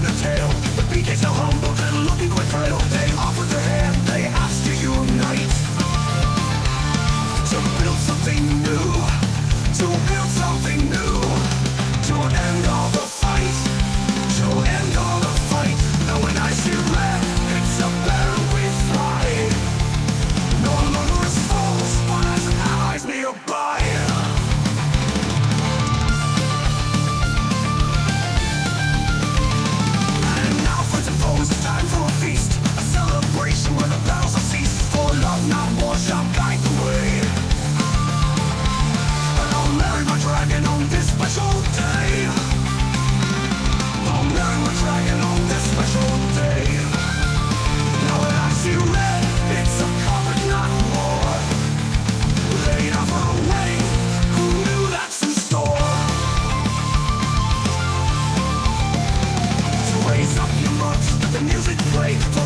and a tail. The BK's now humbled and looking quite frail. They offered their hand, they asked to unite, to build something new, to build something new, to end all the fight, to end all the fight. Now when I see red, it's a battle we fight. No longer as foes, but as allies nearby. And now friends and foes, it's time for a feast, a celebration where the battles have ceased. For love, not war, shall guide the way. And I'll marry my dragon on this special day. I'll marry my dragon on this special day. Now when I see red, it's a comfort, not war. They offer a wedding, who knew that's in store? To raise up your marks, let the music play.